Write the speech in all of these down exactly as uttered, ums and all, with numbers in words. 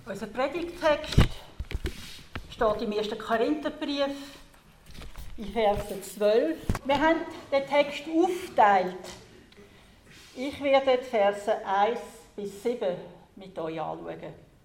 Unser Predigttext steht im ersten Korintherbrief, in Verse zwölf. Wir haben den Text aufgeteilt. Ich werde die Verse eins bis sieben mit euch anschauen.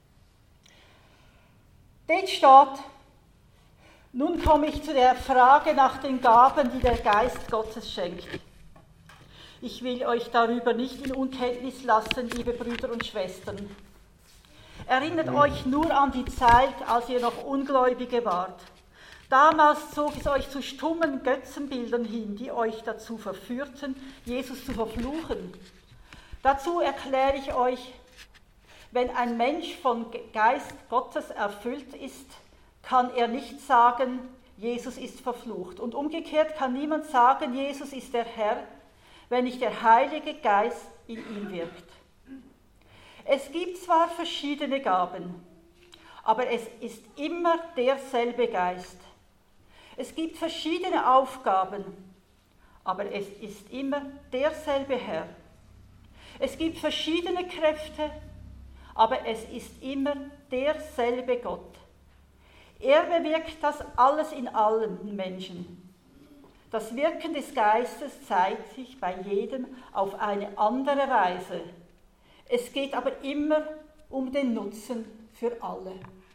Dort steht: Nun komme ich zu der Frage nach den Gaben, die der Geist Gottes schenkt. Ich will euch darüber nicht in Unkenntnis lassen, liebe Brüder und Schwestern. Erinnert euch nur an die Zeit, als ihr noch Ungläubige wart. Damals zog es euch zu stummen Götzenbildern hin, die euch dazu verführten, Jesus zu verfluchen. Dazu erkläre ich euch, wenn ein Mensch von Geist Gottes erfüllt ist, kann er nicht sagen, Jesus ist verflucht. Und umgekehrt kann niemand sagen, Jesus ist der Herr, wenn nicht der Heilige Geist in ihm wirkt. Es gibt zwar verschiedene Gaben, aber es ist immer derselbe Geist. Es gibt verschiedene Aufgaben, aber es ist immer derselbe Herr. Es gibt verschiedene Kräfte, aber es ist immer derselbe Gott. Er bewirkt das alles in allen Menschen. Das Wirken des Geistes zeigt sich bei jedem auf eine andere Weise. Es geht aber immer um den Nutzen für alle.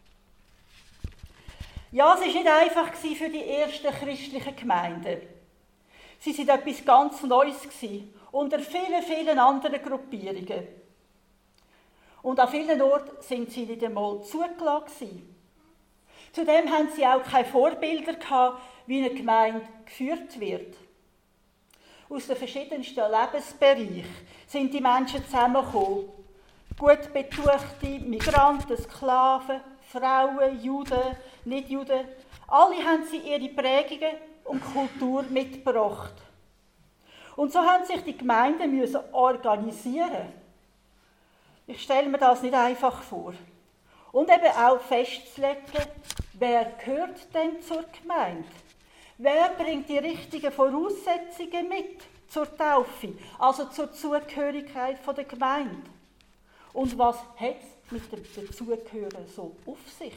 Ja, es war nicht einfach für die ersten christlichen Gemeinden. Sie waren etwas ganz Neues unter vielen, vielen anderen Gruppierungen. Und an vielen Orten sind sie nicht einmal zugelassen. Zudem hatten sie auch keine Vorbilder gehabt, wie eine Gemeinde geführt wird. Aus den verschiedensten Lebensbereichen sind die Menschen zusammengekommen. Gut betuchte Migranten, Sklaven, Frauen, Juden, Nicht-Juden. Alle haben sie ihre Prägungen und Kultur mitgebracht. Und so haben sich die Gemeinden müssen organisieren. Ich stelle mir das nicht einfach vor. Und eben auch festzulegen, wer gehört denn zur Gemeinde? Wer bringt die richtigen Voraussetzungen mit zur Taufe, also zur Zugehörigkeit der Gemeinde? Und was hat es mit dem Dazugehören so auf sich?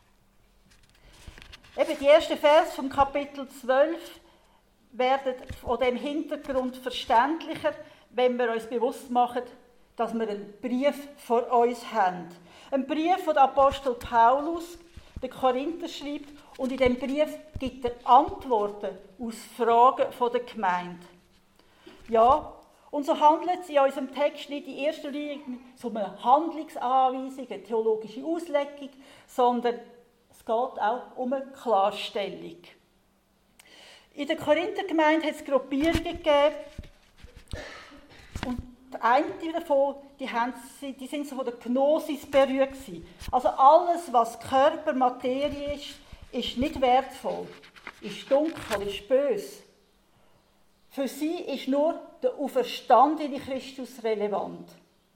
Eben die ersten Vers vom Kapitel zwölf werden von dem Hintergrund verständlicher, wenn wir uns bewusst machen, dass wir einen Brief vor uns haben. Ein Brief von Apostel Paulus, der Korinther schreibt, und in diesem Brief gibt er Antworten aus Fragen der Gemeinde. Ja, und so handelt es in unserem Text nicht in erster Linie um eine Handlungsanweisung, eine theologische Auslegung, sondern es geht auch um eine Klarstellung. In der Korinthergemeinde hat es Gruppierungen gegeben, und die eine davon, die, haben sie, die sind so von der Gnosis berührt gewesen. Also alles, was Körper, Materie ist, ist nicht wertvoll, ist dunkel, ist böse. Für sie ist nur der auferstandene Christus relevant.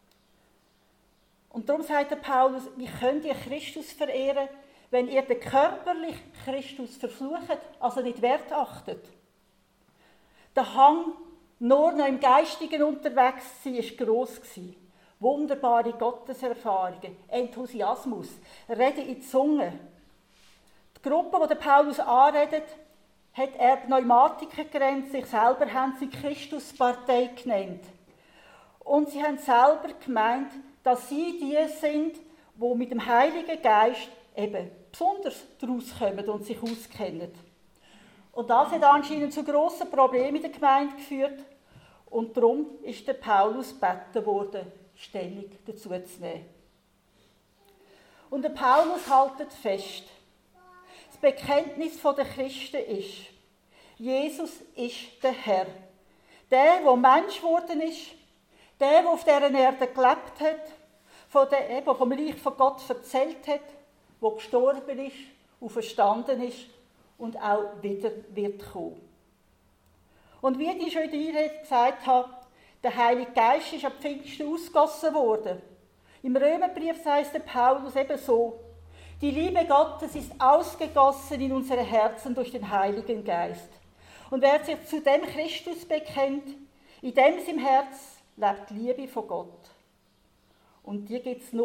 Und darum sagt der Paulus, wie könnt ihr Christus verehren, wenn ihr den körperlichen Christus verflucht, also nicht wert achtet? Der Hang, nur noch im Geistigen unterwegs zu sein, war gross. Wunderbare Gotteserfahrungen, Enthusiasmus, Reden in die Zunge. Die Gruppe, die der Paulus anredet, hat er Pneumatiker genannt, sich selber haben sie Christuspartei genannt. Und sie haben selber gemeint, dass sie die sind, die mit dem Heiligen Geist eben besonders daraus kommen und sich auskennen. Und das hat anscheinend zu grossen Problemen in der Gemeinde geführt. Und darum ist der Paulus gebeten worden, Stellung dazu zu nehmen. Und der Paulus hält fest, das Bekenntnis der Christen ist, Jesus ist der Herr. Der, der Mensch geworden ist, der, der auf dieser Erde gelebt hat, von der, der vom Reich von Gott erzählt hat, der gestorben ist, auferstanden ist und auch wieder wird kommen. Und wie ich schon in der Einleitung gesagt habe, der Heilige Geist ist am Pfingsten ausgegossen worden. Im Römerbrief heißt der Paulus eben so: Die Liebe Gottes ist ausgegossen in unsere Herzen durch den Heiligen Geist. Und wer sich zu dem Christus bekennt, in dem im Herz lebt die Liebe von Gott. Und die gibt es nur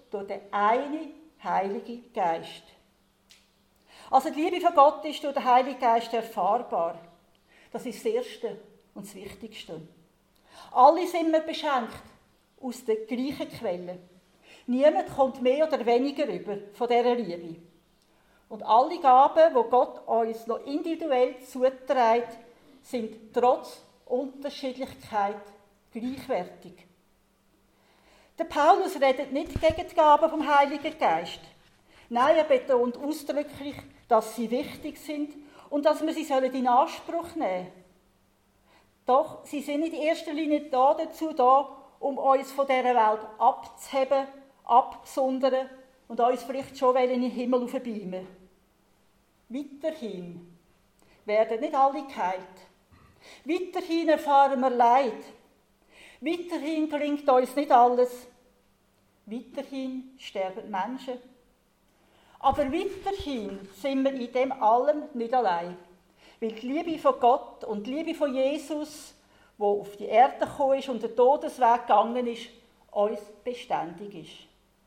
durch den einen Heiligen Geist. Also die Liebe von Gott ist durch den Heiligen Geist erfahrbar. Das ist das Erste und das Wichtigste. Alle sind wir beschenkt aus der gleichen Quelle. Niemand kommt mehr oder weniger über von dieser Liebe. Und alle Gaben, die Gott uns noch individuell zuträgt, sind trotz Unterschiedlichkeit gleichwertig. Der Paulus redet nicht gegen die Gaben vom Heiligen Geist. Nein, er betont ausdrücklich, dass sie wichtig sind und dass wir sie in Anspruch nehmen sollen. Doch sie sind in erster Linie da dazu da, um uns von dieser Welt abzuheben, abzusondern und uns vielleicht schon in den Himmel aufzubeamen. Weiterhin werden nicht alle geheilt. Weiterhin erfahren wir Leid. Weiterhin gelingt uns nicht alles. Weiterhin sterben Menschen. Aber weiterhin sind wir in dem allem nicht allein. Weil die Liebe von Gott und die Liebe von Jesus, die auf die Erde gekommen ist und den Todesweg gegangen ist, uns beständig ist.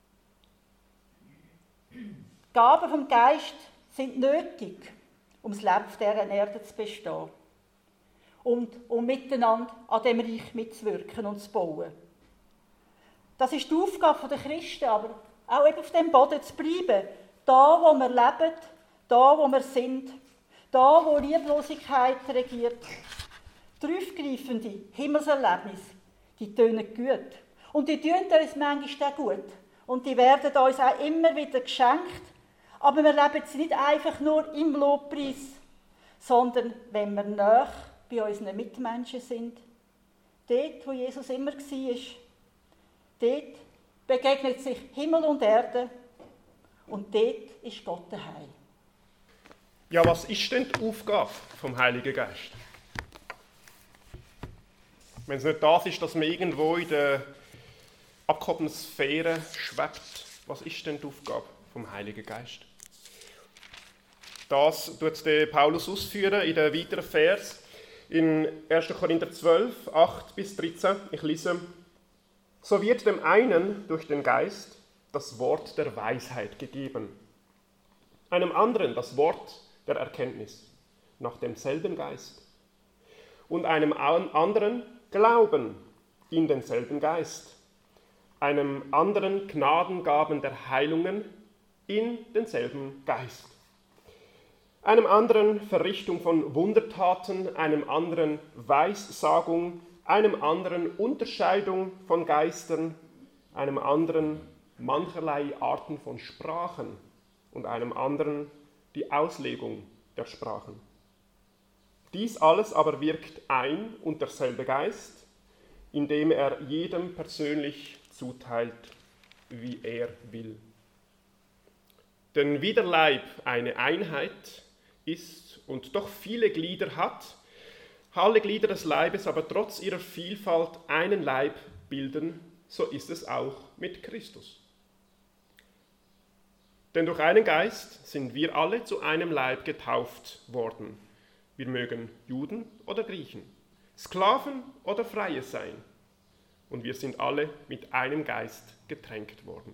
Die Gaben vom Geist sind nötig, um das Leben auf dieser Erde zu bestehen. Und um miteinander an dem Reich mitzuwirken und zu bauen. Das ist die Aufgabe der Christen, aber auch eben auf dem Boden zu bleiben. Da, wo wir leben, da, wo wir sind, da, wo Lieblosigkeit regiert. Tiefgreifende Himmelserlebnisse, die tönen gut. Und die tun uns manchmal auch gut. Und die werden uns auch immer wieder geschenkt. Aber wir leben sie nicht einfach nur im Lobpreis, sondern wenn wir nahe bei unseren Mitmenschen sind. Dort, wo Jesus immer war. Dort begegnet sich Himmel und Erde. Und dort ist Gott daheim. Ja, was ist denn die Aufgabe vom Heiligen Geist? Wenn es nicht das ist, dass man irgendwo in der abgehobenen Sphäre schwebt, was ist denn die Aufgabe vom Heiligen Geist? Das tut der Paulus ausführen in den weiteren Vers in erster Korinther zwölf, acht bis dreizehn. Ich lese: So wird dem einen durch den Geist das Wort der Weisheit gegeben, einem anderen das Wort der Erkenntnis nach demselben Geist und einem anderen Glauben in denselben Geist, einem anderen Gnadengaben der Heilungen in denselben Geist, einem anderen Verrichtung von Wundertaten, einem anderen Weissagung, einem anderen Unterscheidung von Geistern, einem anderen mancherlei Arten von Sprachen und einem anderen die Auslegung der Sprachen. Dies alles aber wirkt ein und derselbe Geist, indem er jedem persönlich zuteilt, wie er will. Denn wie der Leib eine Einheit ist und doch viele Glieder hat, alle Glieder des Leibes aber trotz ihrer Vielfalt einen Leib bilden, so ist es auch mit Christus. Denn durch einen Geist sind wir alle zu einem Leib getauft worden. Wir mögen Juden oder Griechen, Sklaven oder Freie sein. Und wir sind alle mit einem Geist getränkt worden.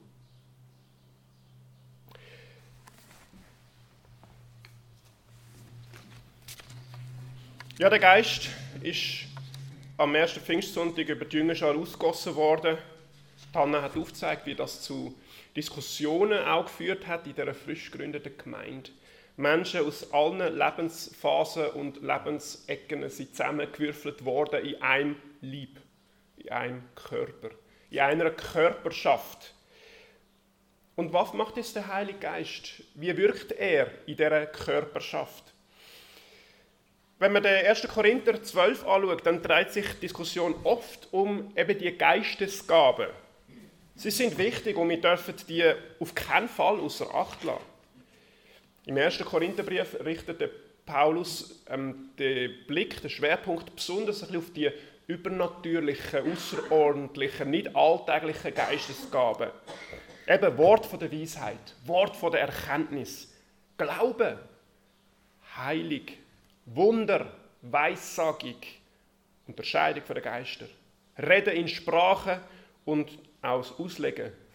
Ja, der Geist ist am ersten Pfingstsonntag über die Jüngerschar ausgegossen worden. Hanna hat aufgezeigt, wie das zu Diskussionen auch geführt hat in dieser frisch gegründeten Gemeinde. Menschen aus allen Lebensphasen und Lebensecken sind zusammengewürfelt worden in einem Leib, in einem Körper, in einer Körperschaft. Und was macht jetzt der Heilige Geist? Wie wirkt er in dieser Körperschaft? Wenn man den ersten Korinther zwölf anschaut, dann dreht sich die Diskussion oft um eben die Geistesgaben. Sie sind wichtig und wir dürfen die auf keinen Fall außer Acht lassen. Im ersten Korintherbrief richtet der Paulus ähm, den Blick, den Schwerpunkt besonders ein bisschen auf die übernatürlichen, außerordentlichen, nicht alltäglichen Geistesgaben. Eben Wort von der Weisheit, Wort von der Erkenntnis, Glaube, Heilig, Wunder, Weissagung, Unterscheidung von den Geistern, Reden in Sprachen und auch das Auslegen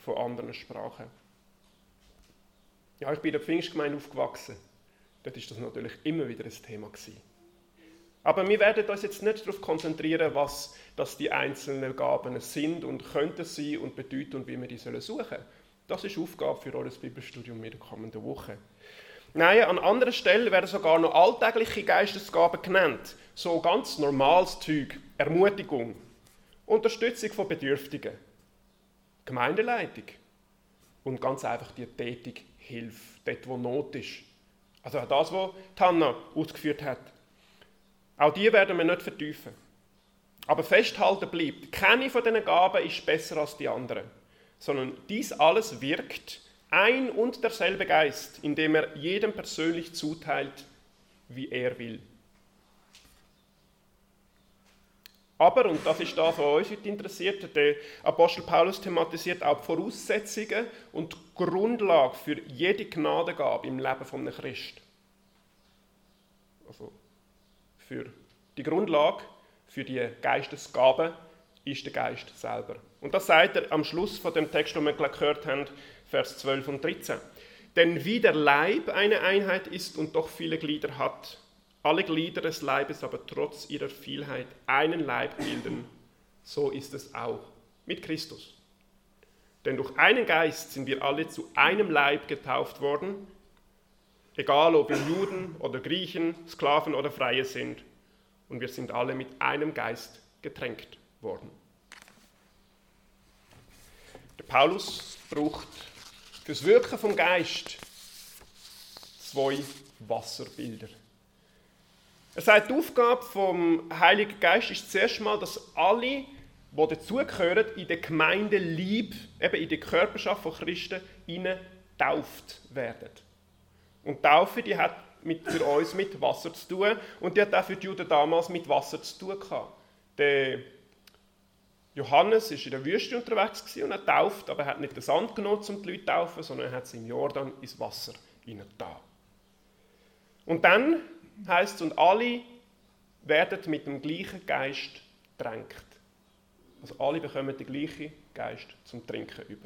von anderen Sprachen. Ja, ich bin in der Pfingstgemeinde aufgewachsen. Dort war das natürlich immer wieder ein Thema gewesen. Aber wir werden uns jetzt nicht darauf konzentrieren, was das die einzelnen Gaben sind und könnten sein und bedeuten und wie wir die suchen sollen. Das ist Aufgabe für euer Bibelstudium in der kommenden Woche. Nein, an anderer Stelle werden sogar noch alltägliche Geistesgaben genannt. So ganz normales Zeug, Ermutigung, Unterstützung von Bedürftigen, Gemeindeleitung und ganz einfach die tätige Hilfe, dort wo Not ist. Also auch das, was Hanna ausgeführt hat. Auch die werden wir nicht vertiefen. Aber festhalten bleibt, keine von diesen Gaben ist besser als die anderen, sondern dies alles wirkt ein und derselbe Geist, indem er jedem persönlich zuteilt, wie er will. Aber, und das ist das, was uns heute interessiert, der Apostel Paulus thematisiert auch die Voraussetzungen und die Grundlage für jede Gnadengabe im Leben eines Christen. Also für die Grundlage für die Geistesgaben ist der Geist selber. Und das sagt er am Schluss von dem Text, den wir gehört haben, Vers zwölf und dreizehn. Denn wie der Leib eine Einheit ist und doch viele Glieder hat, alle Glieder des Leibes aber trotz ihrer Vielheit einen Leib bilden, so ist es auch mit Christus. Denn durch einen Geist sind wir alle zu einem Leib getauft worden, egal ob wir Juden oder Griechen, Sklaven oder Freie sind, und wir sind alle mit einem Geist getränkt worden. Der Paulus braucht fürs Wirken vom Geist zwei Wasserbilder. Er sagt, die Aufgabe vom Heiligen Geist ist zuerst mal, dass alle, die dazugehören, in der Gemeinde Leib, eben in der Körperschaft von Christen, getauft werden. Und die Taufe, die hat mit, für uns mit Wasser zu tun und die hat auch für die Juden damals mit Wasser zu tun gehabt. Der Johannes war in der Wüste unterwegs und er tauft, aber er hat nicht den Sand genommen, um die Leute zu taufen, sondern er hat sie im Jordan ins Wasser hineingetan. Und dann heisst es, und alle werden mit dem gleichen Geist getränkt. Also alle bekommen den gleichen Geist zum Trinken über.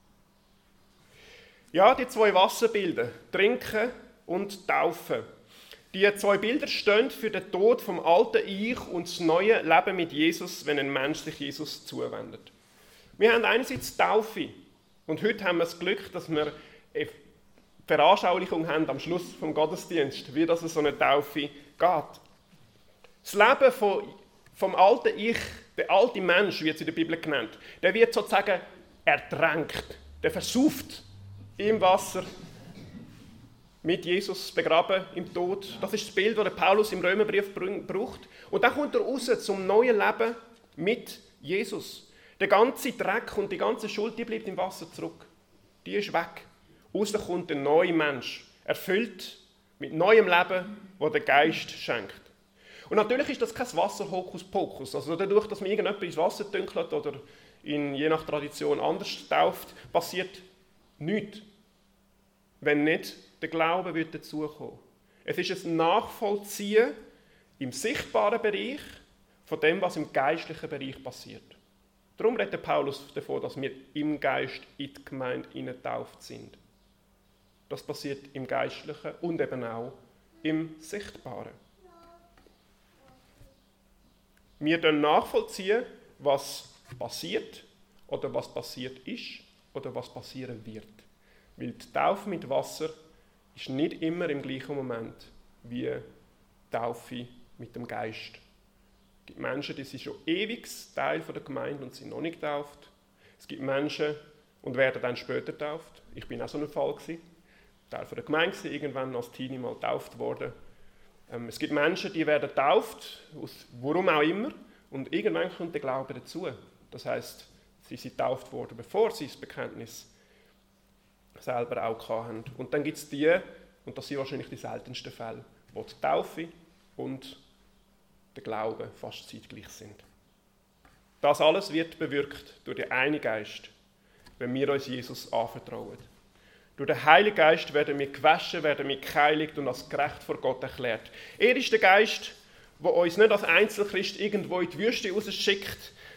Ja, die zwei Wasserbilder, Trinken und Taufen. Die zwei Bilder stehen für den Tod vom alten Ich und das neue Leben mit Jesus, wenn ein Mensch sich Jesus zuwendet. Wir haben einerseits Taufe und heute haben wir das Glück, dass wir eine Veranschaulichung haben am Schluss vom Gottesdienst, wie das so eine Taufe geht. Das Leben von, vom alten Ich, der alte Mensch, wird es in der Bibel genannt, der wird sozusagen ertränkt, der versauft im Wasser, mit Jesus begraben im Tod. Das ist das Bild, das Paulus im Römerbrief braucht. Und dann kommt er raus zum neuen Leben mit Jesus. Der ganze Dreck und die ganze Schuld, die bleibt im Wasser zurück. Die ist weg. Raus kommt der neue Mensch, erfüllt mit neuem Leben, das der Geist schenkt. Und natürlich ist das kein Wasser-Hokuspokus. Also dadurch, dass man irgendjemand ins Wasser dünkelt oder ihn je nach Tradition anders tauft, passiert nichts. Wenn nicht, der Glaube wird dazukommen. Es ist ein Nachvollziehen im sichtbaren Bereich von dem, was im geistlichen Bereich passiert. Darum redet Paulus davon, dass wir im Geist in die Gemeinde hineingetauft sind. Das passiert im Geistlichen und eben auch im Sichtbaren. Wir können nachvollziehen, was passiert oder was passiert ist oder was passieren wird. Weil die Taufe mit Wasser ist nicht immer im gleichen Moment wie die Taufe mit dem Geist. Es gibt Menschen, die sind schon ewig Teil der Gemeinde und sind noch nicht getauft. Es gibt Menschen und werden dann später getauft. Ich bin auch so ein Fall gewesen. Teil der Gemeinde, irgendwann als Teenie mal getauft worden. Ähm, es gibt Menschen, die werden getauft, aus warum auch immer, und irgendwann kommt der Glaube dazu. Das heisst, sie sind getauft worden, bevor sie das Bekenntnis selber auch hatten. Und dann gibt es die, und das sind wahrscheinlich die seltensten Fälle, wo die Taufe und der Glaube fast zeitgleich sind. Das alles wird bewirkt durch den einen Geist, wenn wir uns Jesus anvertrauen. Durch den Heiligen Geist werden wir gewaschen, werden wir geheiligt und als gerecht vor Gott erklärt. Er ist der Geist, der uns nicht als Einzelchrist irgendwo in die Wüste rausschickt,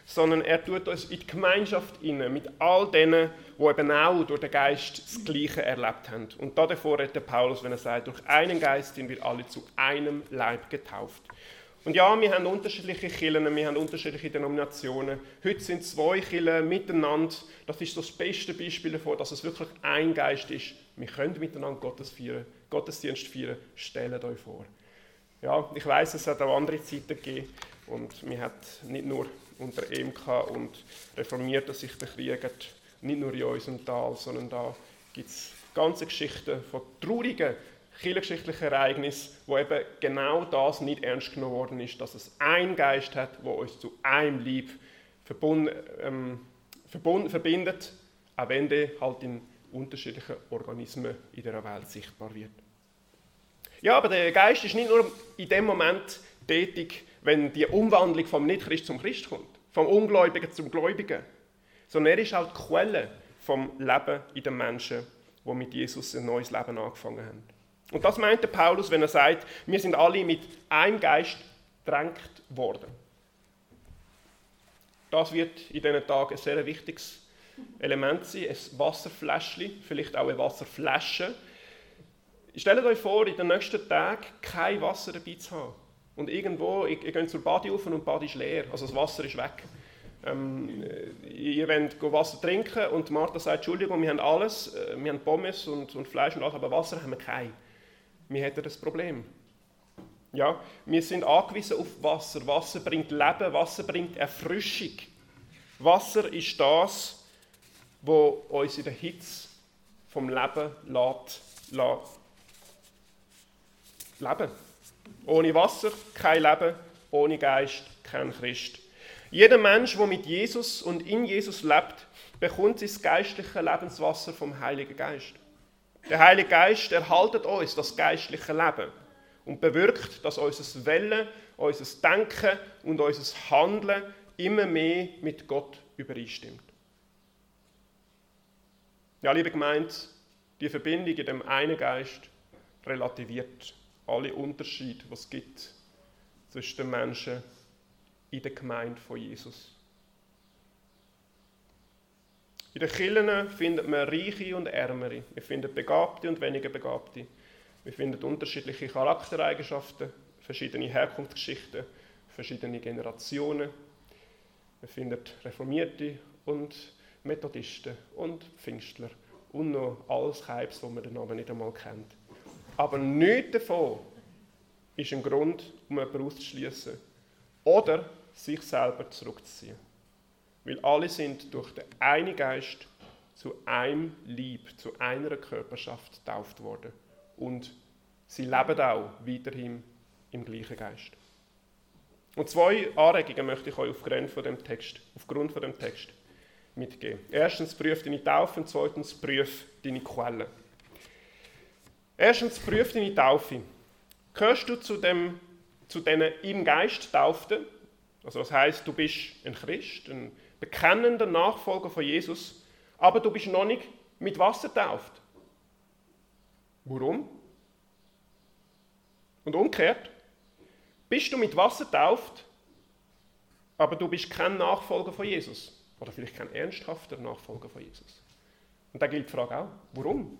sondern er tut uns in die Gemeinschaft hinein, mit all denen, die eben auch durch den Geist das Gleiche erlebt haben. Und davor redet Paulus, wenn er sagt, durch einen Geist sind wir alle zu einem Leib getauft. Und ja, wir haben unterschiedliche Kirchen, wir haben unterschiedliche Denominationen. Heute sind zwei Kirchen miteinander. Das ist so das beste Beispiel davon, dass es wirklich ein Geist ist. Wir können miteinander Gottes feiern, Gottesdienst feiern. Stellt euch vor. Ja, ich weiss, es hat auch andere Zeiten gegeben. Und wir haben nicht nur unter E M K und Reformierten sich bekriegt, nicht nur in unserem Tal, sondern da gibt es ganze Geschichten von traurigen kirchengeschichtlichen Ereignissen, wo eben genau das nicht ernst genommen worden ist, dass es einen Geist hat, der uns zu einem Leib verbund, ähm, verbund, verbindet, auch wenn der halt in unterschiedlichen Organismen in dieser Welt sichtbar wird. Ja, aber der Geist ist nicht nur in dem Moment tätig, wenn die Umwandlung vom Nicht-Christ zum Christ kommt, vom Ungläubigen zum Gläubigen, sondern er ist auch die Quelle vom Leben in den Menschen, die mit Jesus ein neues Leben angefangen haben. Und das meint der Paulus, wenn er sagt, wir sind alle mit einem Geist gedrängt worden. Das wird in diesen Tagen ein sehr wichtiges Element sein, ein Wasserfläschchen, vielleicht auch eine Wasserflasche. Stellt euch vor, in den nächsten Tagen kein Wasser dabei zu haben. Und irgendwo, ihr geht zur Badi rauf und die Badi ist leer, also das Wasser ist weg. Ähm, ihr wollt Wasser trinken und Martha sagt, Entschuldigung, wir haben alles, wir haben Pommes und, und Fleisch und alles, aber Wasser haben wir kein. Wir hätten das Problem. Ja, wir sind angewiesen auf Wasser. Wasser bringt Leben, Wasser bringt Erfrischung. Wasser ist das, was uns in der Hitze vom Leben lässt, lässt leben. Ohne Wasser kein Leben, ohne Geist kein Christ. Jeder Mensch, der mit Jesus und in Jesus lebt, bekommt sein geistliches Lebenswasser vom Heiligen Geist. Der Heilige Geist erhaltet uns das geistliche Leben und bewirkt, dass unser Wollen, unser Denken und unser Handeln immer mehr mit Gott übereinstimmt. Ja, liebe Gemeinde, die Verbindung in dem einen Geist relativiert alle Unterschiede, die es gibt zwischen den Menschen in der Gemeinde von Jesus. In den Kirchen findet man Reiche und Ärmere. Wir finden Begabte und weniger Begabte. Wir finden unterschiedliche Charaktereigenschaften, verschiedene Herkunftsgeschichten, verschiedene Generationen. Wir finden Reformierte und Methodisten und Pfingstler und noch alles Heibs, wo man den Namen nicht einmal kennt. Aber nichts davon ist ein Grund, um jemanden auszuschließen oder sich selber zurückzuziehen. Weil alle sind durch den einen Geist zu einem Leib, zu einer Körperschaft getauft worden. Und sie leben auch weiterhin im gleichen Geist. Und zwei Anregungen möchte ich euch aufgrund von dem Text, aufgrund von dem Text mitgeben. Erstens, prüf deine Taufe und zweitens, prüf deine Quellen. Erstens, prüf deine Taufe. Gehörst du zu, dem, zu denen im Geist Tauften? Also das heisst, du bist ein Christ, ein bekennender Nachfolger von Jesus, aber du bist noch nicht mit Wasser getauft. Warum? Und umgekehrt, bist du mit Wasser getauft, aber du bist kein Nachfolger von Jesus. Oder vielleicht kein ernsthafter Nachfolger von Jesus. Und da gilt die Frage auch, warum?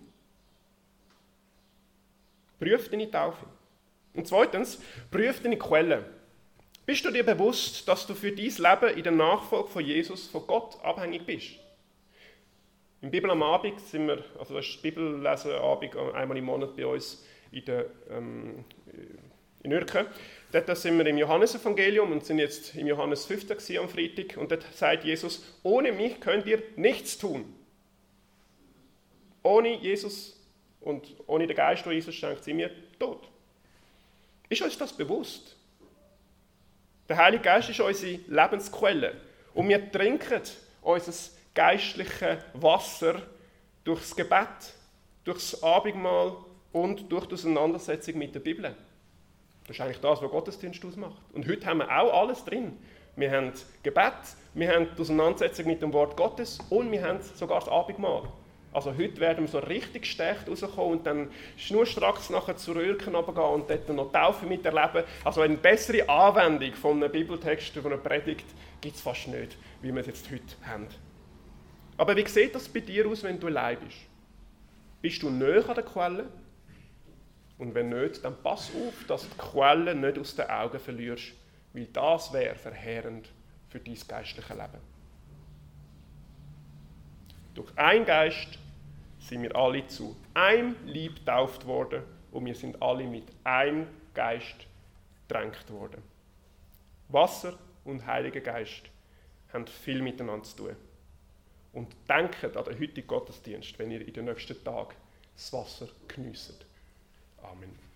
Prüf deine Taufe. Und zweitens, prüf deine Quellen. Bist du dir bewusst, dass du für dein Leben in der Nachfolge von Jesus von Gott abhängig bist? Im Bibel am Abend sind wir, also das ist Bibellesen-Abend einmal im Monat bei uns in, der, ähm, in Ürken. Dort sind wir im Johannesevangelium und sind jetzt im Johannes fünfzehn am Freitag. Und dort sagt Jesus, ohne mich könnt ihr nichts tun. Ohne Jesus und ohne den Geist, den Jesus schenkt, sind wir tot. Ist uns das bewusst? Der Heilige Geist ist unsere Lebensquelle. Und wir trinken unser geistliches Wasser durchs Gebet, durchs Abendmahl und durch die Auseinandersetzung mit der Bibel. Das ist eigentlich das, was Gottesdienst ausmacht. Und heute haben wir auch alles drin. Wir haben Gebet, wir haben die Auseinandersetzung mit dem Wort Gottes und wir haben sogar das Abendmahl. Also heute werden wir so richtig gestärkt rauskommen und dann schnurstracks nachher zu Röhrken runtergehen und dort noch Taufe miterleben. Also eine bessere Anwendung von einem Bibeltext, von einer Predigt, gibt es fast nicht, wie wir es jetzt heute haben. Aber wie sieht das bei dir aus, wenn du allein bist? Bist du näher an der Quelle? Und wenn nicht, dann pass auf, dass du die Quelle nicht aus den Augen verlierst, weil das wäre verheerend für dein geistliches Leben. Durch einen Geist sind wir alle zu einem Leib getauft worden und wir sind alle mit einem Geist getränkt worden. Wasser und Heiliger Geist haben viel miteinander zu tun. Und denkt an den heutigen Gottesdienst, wenn ihr in den nächsten Tagen das Wasser geniesst. Amen.